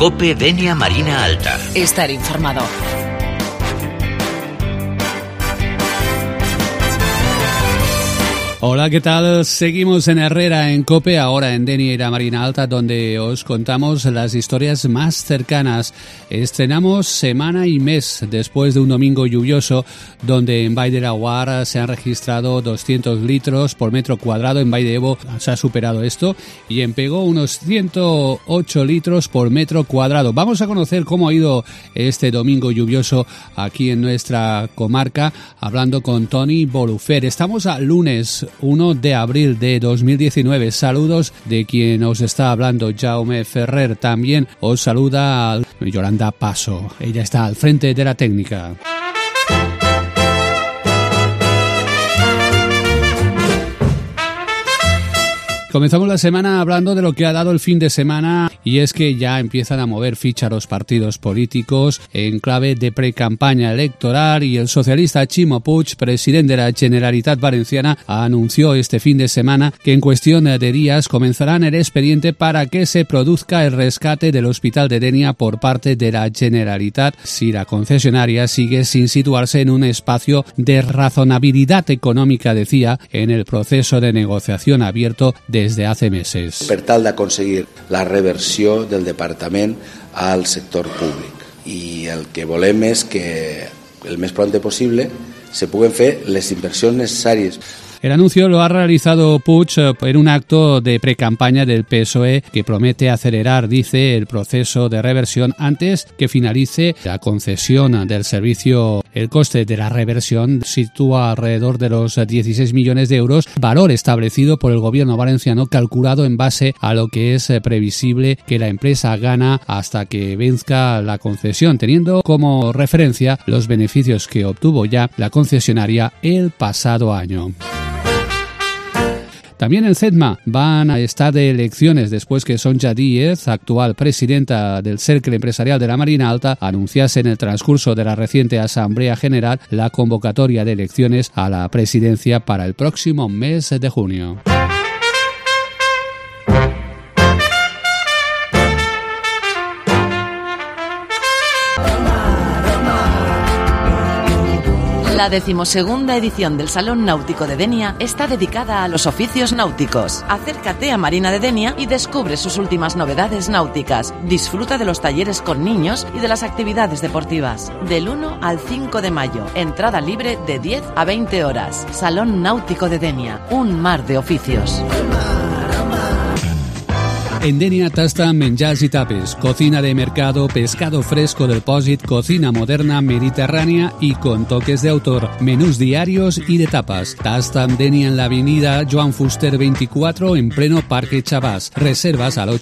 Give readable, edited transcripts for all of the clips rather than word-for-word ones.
COPE Denia Marina Alta. Estar informado. Hola, ¿qué tal? Seguimos en Herrera, en COPE, ahora en Denia Marina Alta, donde os contamos las historias más cercanas. Estrenamos semana y mes después de un domingo lluvioso, donde en Vall de Laguar se han registrado 200 litros por metro cuadrado. En Vall de Ebo se ha superado esto y en Pego unos 108 litros por metro cuadrado. Vamos a conocer cómo ha ido este domingo lluvioso aquí en nuestra comarca, hablando con Toni Bolufer. Estamos a lunes 1 de abril de 2019. Saludos de quien os está hablando, Jaume Ferrer. También os saluda Yolanda Paso. Ella está al frente de la técnica. Comenzamos la semana hablando de lo que ha dado el fin de semana, y es que ya empiezan a mover ficha los partidos políticos en clave de pre-campaña electoral, y el socialista Ximo Puig, presidente de la Generalitat Valenciana, anunció este fin de semana que en cuestión de días comenzarán el expediente para que se produzca el rescate del Hospital de Denia por parte de la Generalitat si la concesionaria sigue sin situarse en un espacio de razonabilidad económica, decía, en el proceso de negociación abierto desde hace meses. Per tal d'aconseguir la reversió del departament al sector públic. I el que volem és que el més pront possible se puguen fer les inversions necessàries. El anuncio lo ha realizado Puig en un acto de precampaña del PSOE que promete acelerar, dice, el proceso de reversión antes que finalice la concesión del servicio. El coste de la reversión sitúa alrededor de los 16 millones de euros, valor establecido por el gobierno valenciano, calculado en base a lo que es previsible que la empresa gana hasta que venzca la concesión, teniendo como referencia los beneficios que obtuvo ya la concesionaria el pasado año. También en Cedma van a estar de elecciones después que Sonja Díez, actual presidenta del Cercle Empresarial de la Marina Alta, anunciase en el transcurso de la reciente Asamblea General la convocatoria de elecciones a la presidencia para el próximo mes de junio. La 12ª edición del Salón Náutico de Denia está dedicada a los oficios náuticos. Acércate a Marina de Denia y descubre sus últimas novedades náuticas. Disfruta de los talleres con niños y de las actividades deportivas. Del 1 al 5 de mayo, entrada libre de 10 a 20 horas. Salón Náutico de Denia, un mar de oficios. En Denia tastan menjars y tapes, cocina de mercado, pescado fresco del Pòsit, cocina moderna mediterránea y con toques de autor, menús diarios y de tapas. Tastan Denia en la avenida Joan Fuster 24 en pleno Parque Chavás. Reservas al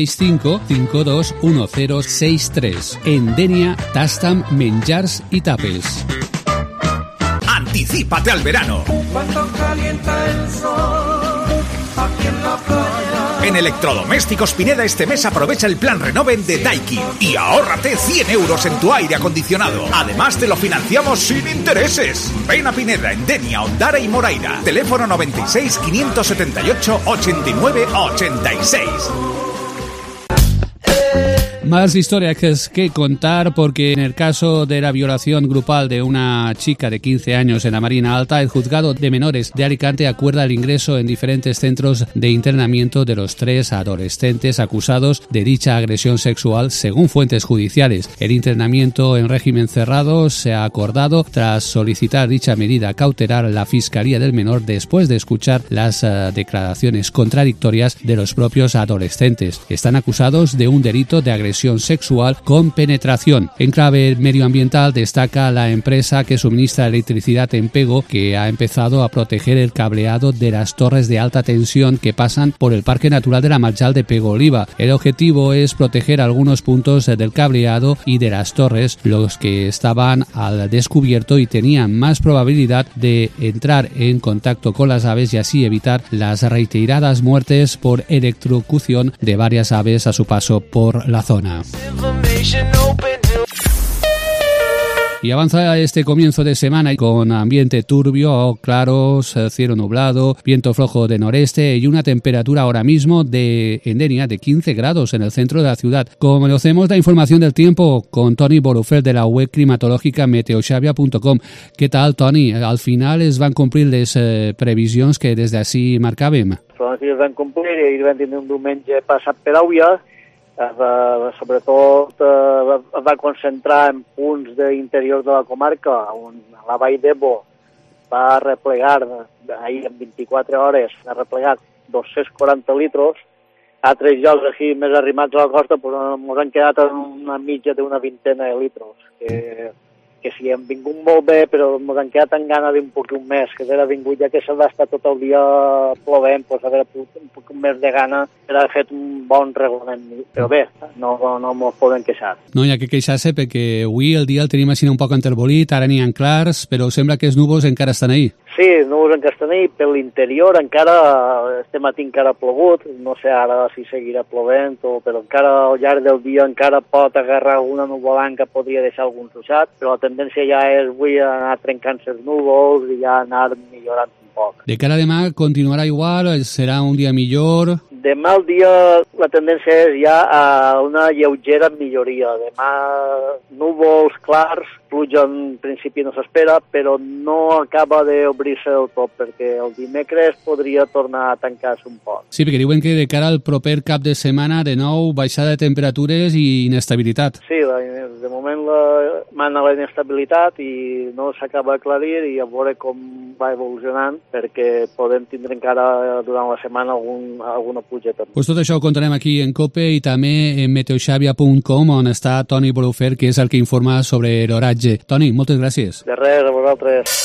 865-521063. En Denia tastan menjars y tapes. Anticípate al verano. Cuando calienta el sol, aquí en la playa. En Electrodomésticos Pineda este mes aprovecha el plan Renoven de Daikin y ahórrate 100 euros en tu aire acondicionado. Además te lo financiamos sin intereses. Ven a Pineda en Denia, Ondara y Moraira. Teléfono 96 578 89 86. Más historias que contar, porque en el caso de la violación grupal de una chica de 15 años en la Marina Alta, el juzgado de menores de Alicante acuerda el ingreso en diferentes centros de internamiento de los 3 adolescentes acusados de dicha agresión sexual, según fuentes judiciales. El internamiento en régimen cerrado se ha acordado tras solicitar dicha medida cautelar la Fiscalía del Menor después de escuchar las declaraciones contradictorias de los propios adolescentes. Están acusados de un delito de agresión sexual con penetración. En clave medioambiental destaca la empresa que suministra electricidad en Pego, que ha empezado a proteger el cableado de las torres de alta tensión que pasan por el Parque Natural de la Marjal de Pego Oliva. El objetivo es proteger algunos puntos del cableado y de las torres, los que estaban al descubierto y tenían más probabilidad de entrar en contacto con las aves y así evitar las reiteradas muertes por electrocución de varias aves a su paso por la zona. Y avanza este comienzo de semana con ambiente turbio, claros, cielo nublado, viento flojo de noreste y una temperatura ahora mismo en Denia de 15 grados en el centro de la ciudad. Conocemos la información del tiempo con Toni Borufel de la web climatològica meteoxavia.com. Què tal, Toni? Al final es van complir les previsions que des d'ací marcàvem? Sí, es van complir i vam tenir un diumenge passat per Àuia. Sobretot es va concentrar en punts d'interior de la comarca, on la Vall d'Ebo va replegar, ahir en 24 hores, ha replegat 240 litros. A altres llocs aquí més arrimats a la costa ens han quedat en una mitja d'una vintena de litros, que sí, hem vingut molt bé, però ens han quedat en gana d'un poc més, que era vingut ja que s'ha d'estar tot el dia plovent, doncs haver un poc més de gana per haver fet un bon reglament. Però bé, no ens podem queixar. No hi ha que queixar-se perquè avui el dia el tenim així un poc enterbolit, ara n'hi ha clars, però sembla que els núvols encara estan ahí. Sí, núvols encara estan ahí, per l'interior encara, este matí encara ha plogut, no sé ara si seguirà plovent, però encara al llarg del dia encara pot agarrar alguna nuvolant que podria deixar algun ruixat, però la tendència ja és avui anar trencant-se els núvols i ja anar millorant un poc. De cara a demà continuarà igual, serà un dia millor? Demà el dia la tendència és ja a una lleugera milloria. Demà núvols clars, pluja en principi no s'espera, però no acaba d'obrir-se del tot, perquè el dimecres podria tornar a tancar-se un poc. Sí, perquè diuen que de cara al proper cap de setmana, de nou, baixada de temperatures i inestabilitat. Sí, de moment mana la inestabilitat i no s'acaba d'aclarir i a veure com va evolucionant, perquè podem tindre encara durant la setmana alguna pujeta. Pues tot això ho contarem aquí en COPE i també en meteoxavia.com, on està Toni Borufel, que és el que informa sobre l'oratge. Toni, moltes gràcies. De res, a vosaltres.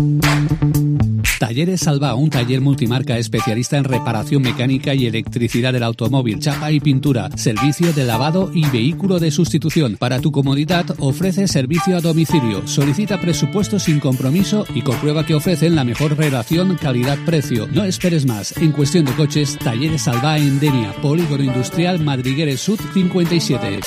Talleres Salva, un taller multimarca especialista en reparación mecánica y electricidad del automóvil, chapa y pintura, servicio de lavado y vehículo de sustitución. Para tu comodidad ofrece servicio a domicilio. Solicita presupuesto sin compromiso y comprueba que ofrecen la mejor relación calidad-precio. No esperes más. En cuestión de coches, Talleres Salva en Denia, Polígono Industrial Madrigueres Sud 57.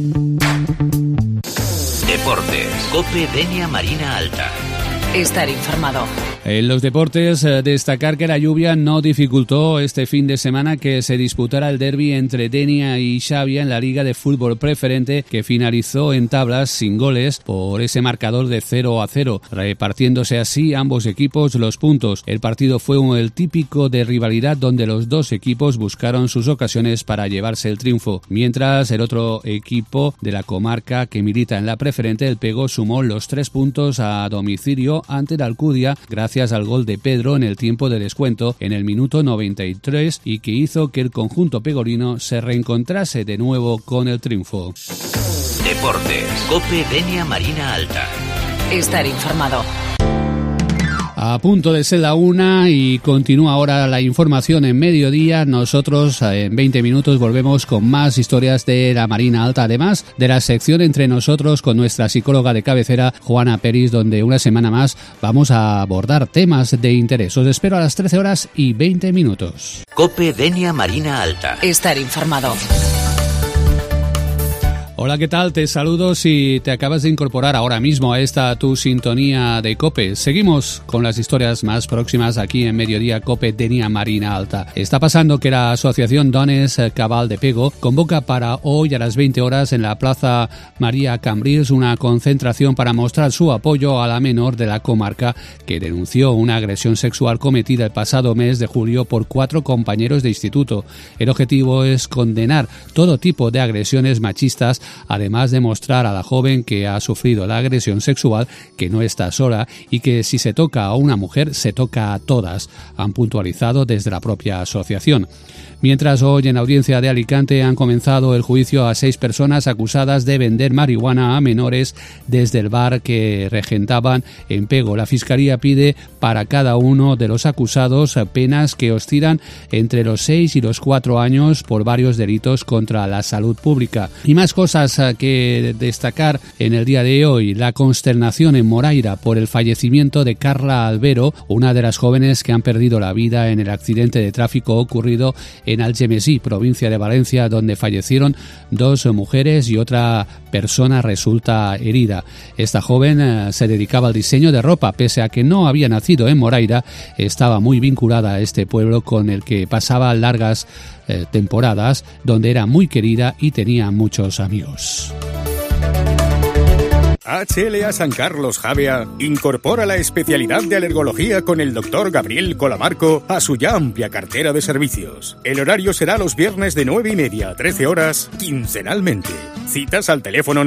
Deportes. COPE Denia Marina Alta. Estar informado. En los deportes, destacar que la lluvia no dificultó este fin de semana que se disputara el derbi entre Denia y Xàbia en la Liga de Fútbol Preferente, que finalizó en tablas sin goles por ese marcador de 0-0, repartiéndose así ambos equipos los puntos. El partido fue el típico de rivalidad donde los dos equipos buscaron sus ocasiones para llevarse el triunfo, mientras el otro equipo de la comarca que milita en la Preferente, el Pego, sumó los 3 puntos a domicilio ante la Alcudia gracias al gol de Pedro en el tiempo de descuento en el minuto 93 y que hizo que el conjunto pegorino se reencontrase de nuevo con el triunfo. Deportes. COPE Denia Marina Alta. Estar informado. A punto de ser la 1 y continúa ahora la información en mediodía. Nosotros en 20 minutos volvemos con más historias de la Marina Alta, además de la sección Entre Nosotros con nuestra psicóloga de cabecera, Juana Peris, donde una semana más vamos a abordar temas de interés. Os espero a las 13 horas y 20 minutos. COPE Denia Marina Alta. Estar informado. Hola, ¿qué tal? Te saludo si te acabas de incorporar ahora mismo a esta tu sintonía de COPE. Seguimos con las historias más próximas aquí en Mediodía COPE Denia Marina Alta. Está pasando que la Asociación Dones Cabal de Pego convoca para hoy a las 20 horas en la Plaza María Cambrils una concentración para mostrar su apoyo a la menor de la comarca que denunció una agresión sexual cometida el pasado mes de julio por 4 compañeros de instituto. El objetivo es condenar todo tipo de agresiones machistas, además de mostrar a la joven que ha sufrido la agresión sexual que no está sola y que si se toca a una mujer se toca a todas, han puntualizado desde la propia asociación. Mientras hoy en la audiencia de Alicante han comenzado el juicio a 6 personas acusadas de vender marihuana a menores desde el bar que regentaban en Pego. La Fiscalía pide para cada uno de los acusados penas que oscilan entre los 6 y los 4 años por varios delitos contra la salud pública. Y más cosas más que destacar en el día de hoy la consternación en Moraira por el fallecimiento de Carla Albero, una de las jóvenes que han perdido la vida en el accidente de tráfico ocurrido en Algemesí, provincia de Valencia, donde fallecieron 2 mujeres y otra persona resulta herida. Esta joven se dedicaba al diseño de ropa, pese a que no había nacido en Moraira, estaba muy vinculada a este pueblo con el que pasaba largas temporadas, donde era muy querida y tenía muchos amigos. HLA San Carlos Javea incorpora la especialidad de alergología con el Dr. Gabriel Colamarco a su ya amplia cartera de servicios. El horario será los viernes de 9:30 a 13 horas, quincenalmente. Citas al teléfono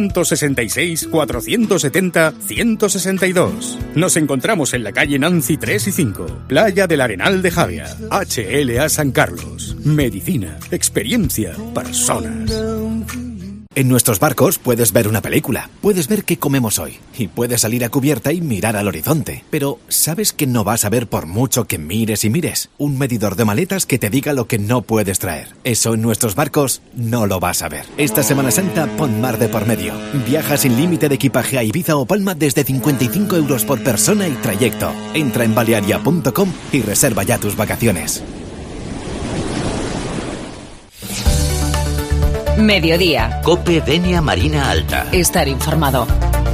966-470-162. Nos encontramos en la calle Nancy 3 y 5, Playa del Arenal de Javea. HLA San Carlos. Medicina, experiencia, personas. En nuestros barcos puedes ver una película, puedes ver qué comemos hoy y puedes salir a cubierta y mirar al horizonte. Pero ¿sabes que no vas a ver por mucho que mires y mires? Un medidor de maletas que te diga lo que no puedes traer. Eso en nuestros barcos no lo vas a ver. Esta Semana Santa pon mar de por medio. Viaja sin límite de equipaje a Ibiza o Palma desde 55 € por persona y trayecto. Entra en balearia.com y reserva ya tus vacaciones. Mediodía. COPE Denia Marina Alta. Estar informado.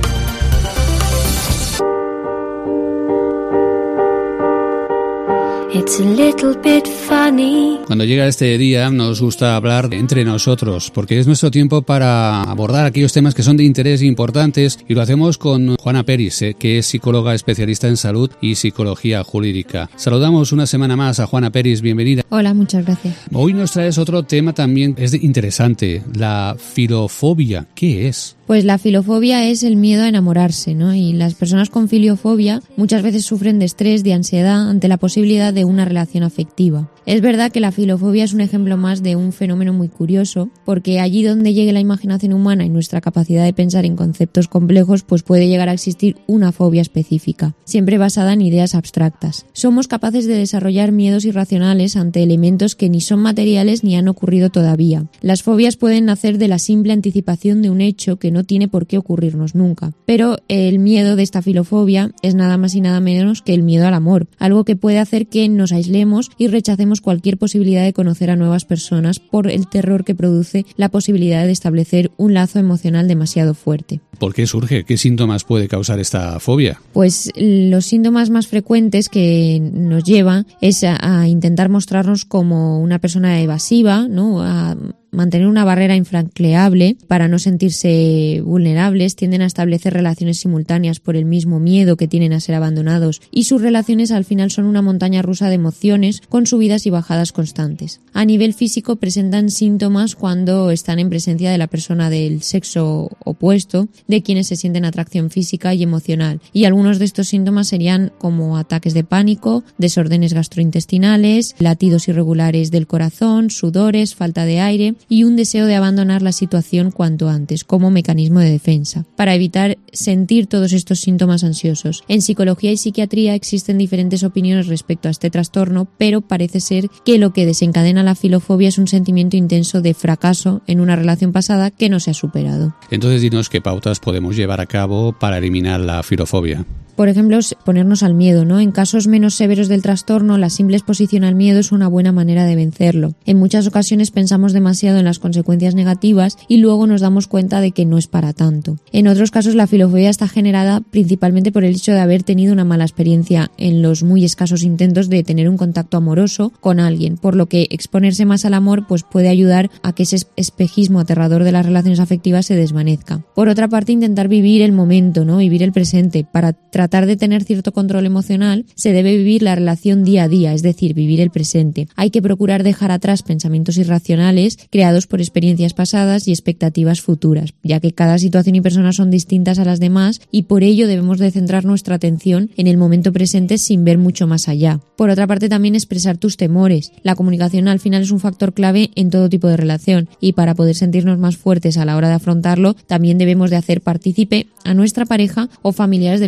It's a little bit funny. Cuando llega este día nos gusta hablar entre nosotros, porque es nuestro tiempo para abordar aquellos temas que son de interés importantes, y lo hacemos con Juana Peris, que es psicóloga especialista en salud y psicología jurídica. Saludamos una semana más a Juana Peris, bienvenida. Hola, muchas gracias. Hoy nos traes otro tema también, es interesante, la filofobia. ¿Qué es? Pues la filofobia es el miedo a enamorarse, ¿no? Y las personas con filiofobia muchas veces sufren de estrés, de ansiedad ante la posibilidad de una relación afectiva. Es verdad que la filofobia es un ejemplo más de un fenómeno muy curioso, porque allí donde llegue la imaginación humana y nuestra capacidad de pensar en conceptos complejos, pues puede llegar a existir una fobia específica, siempre basada en ideas abstractas. Somos capaces de desarrollar miedos irracionales ante elementos que ni son materiales ni han ocurrido todavía. Las fobias pueden nacer de la simple anticipación de un hecho que no tiene por qué ocurrirnos nunca. Pero el miedo de esta filofobia es nada más y nada menos que el miedo al amor, algo que puede hacer que nos aislemos y rechacemos cualquier posibilidad de conocer a nuevas personas por el terror que produce la posibilidad de establecer un lazo emocional demasiado fuerte. ¿Por qué surge? ¿Qué síntomas puede causar esta fobia? Pues los síntomas más frecuentes que nos lleva es a intentar mostrarnos como una persona evasiva, ¿no? A mantener una barrera infranqueable para no sentirse vulnerables, tienden a establecer relaciones simultáneas por el mismo miedo que tienen a ser abandonados, y sus relaciones al final son una montaña rusa de emociones con subidas y bajadas constantes. A nivel físico presentan síntomas cuando están en presencia de la persona del sexo opuesto, de quienes se sienten atracción física y emocional, y algunos de estos síntomas serían como ataques de pánico, desórdenes gastrointestinales, latidos irregulares del corazón, sudores, falta de aire y un deseo de abandonar la situación cuanto antes, como mecanismo de defensa, para evitar sentir todos estos síntomas ansiosos. En psicología y psiquiatría existen diferentes opiniones respecto a este trastorno, pero parece ser que lo que desencadena la filofobia es un sentimiento intenso de fracaso en una relación pasada que no se ha superado. Entonces, dinos qué pautas podemos llevar a cabo para eliminar la filofobia. Por ejemplo, ponernos al miedo, ¿no? En casos menos severos del trastorno, la simple exposición al miedo es una buena manera de vencerlo. En muchas ocasiones pensamos demasiado en las consecuencias negativas y luego nos damos cuenta de que no es para tanto. En otros casos, la filofobia está generada principalmente por el hecho de haber tenido una mala experiencia en los muy escasos intentos de tener un contacto amoroso con alguien, por lo que exponerse más al amor pues puede ayudar a que ese espejismo aterrador de las relaciones afectivas se desvanezca. Por otra parte, intentar vivir el momento, ¿no? Vivir el presente. Para tratar de tener cierto control emocional, se debe vivir la relación día a día, es decir, vivir el presente. Hay que procurar dejar atrás pensamientos irracionales creados por experiencias pasadas y expectativas futuras, ya que cada situación y persona son distintas a las demás y por ello debemos de centrar nuestra atención en el momento presente sin ver mucho más allá. Por otra parte, también expresar tus temores. La comunicación al final es un factor clave en todo tipo de relación y para poder sentirnos más fuertes a la hora de afrontarlo, también debemos de hacer partícipe a nuestra pareja o familiares de lo que nos está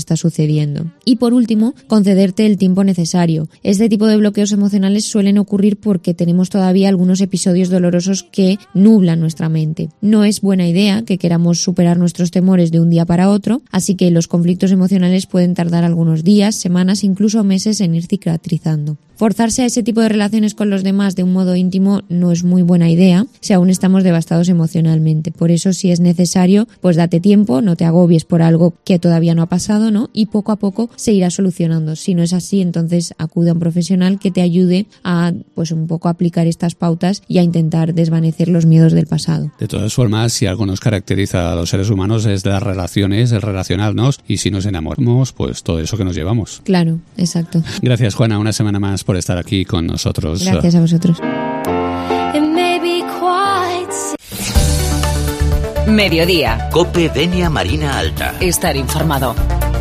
está sucediendo. Y por último, concederte el tiempo necesario. Este tipo de bloqueos emocionales suelen ocurrir porque tenemos todavía algunos episodios dolorosos que nublan nuestra mente. No es buena idea que queramos superar nuestros temores de un día para otro, así que los conflictos emocionales pueden tardar algunos días, semanas, incluso meses en ir cicatrizando. Forzarse a ese tipo de relaciones con los demás de un modo íntimo no es muy buena idea si aún estamos devastados emocionalmente. Por eso, si es necesario, pues date tiempo, no te agobies por algo que todavía no ha pasado, ¿no? Y poco a poco se irá solucionando. Si no es así, entonces acude a un profesional que te ayude a, pues un poco aplicar estas pautas y a intentar desvanecer los miedos del pasado. De todas formas, si algo nos caracteriza a los seres humanos es las relaciones, el relacionarnos, y si nos enamoramos, pues todo eso que nos llevamos. Claro, exacto. Gracias, Juana, una semana más por estar aquí con nosotros. Gracias a vosotros. Mediodía. COPE Denia Marina Alta. Estar informado.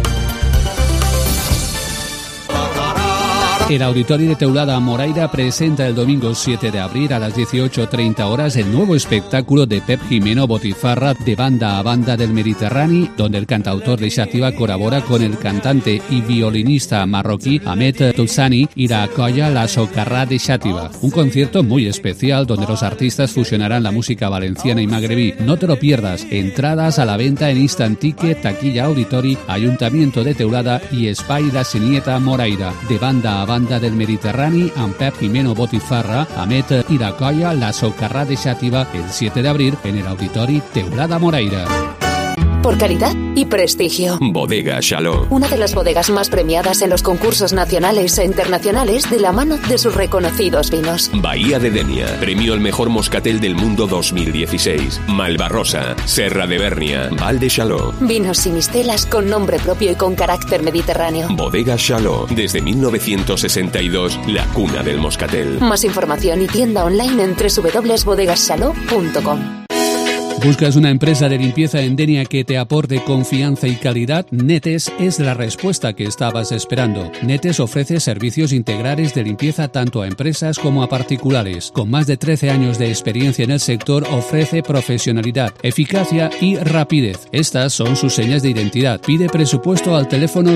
El Auditorio de Teulada Moraira presenta el domingo 7 de abril a las 18:30 horas el nuevo espectáculo de Pep Jimeno Botifarra de Banda a Banda del Mediterráneo, donde el cantautor de Xàtiva colabora con el cantante y violinista marroquí Ahmed Touzani y la colla La Socarrà de Xàtiva. Un concierto muy especial donde los artistas fusionarán la música valenciana y magrebí. No te lo pierdas. Entradas a la venta en Instant Ticket, Taquilla Auditori, Ayuntamiento de Teulada y Espai La Sinieta Moraira. De Banda a Banda del Mediterráneo, amb Pep Jimeno Botifarra, Ahmed i la colla La Socarrà de Xàtiva el 7 de abril en el Auditori Teulada Moraira. Por calidad y prestigio. Bodega Chaló. Una de las bodegas más premiadas en los concursos nacionales e internacionales de la mano de sus reconocidos vinos. Bahía de Denia. Premio al mejor moscatel del mundo 2016. Malvarrosa. Serra de Bernia. Val de Chaló. Vinos y mistelas con nombre propio y con carácter mediterráneo. Bodega Chaló. Desde 1962, la cuna del moscatel. Más información y tienda online en www.bodegaschaló.com. ¿Buscas una empresa de limpieza en Denia que te aporte confianza y calidad? Netes es la respuesta que estabas esperando. Netes ofrece servicios integrales de limpieza tanto a empresas como a particulares. Con más de 13 años de experiencia en el sector, ofrece profesionalidad, eficacia y rapidez. Estas son sus señas de identidad. Pide presupuesto al teléfono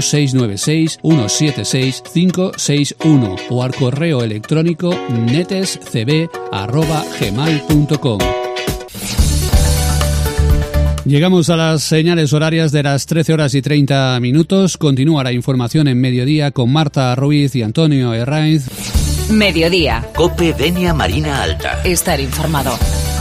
696-176-561 o al correo electrónico netescb@gmail.com. Llegamos a las señales horarias de las 13:30. Continúa la información en Mediodía con Marta Ruiz y Antonio Herraiz. Mediodía. COPE Denia Marina Alta. Estar informado.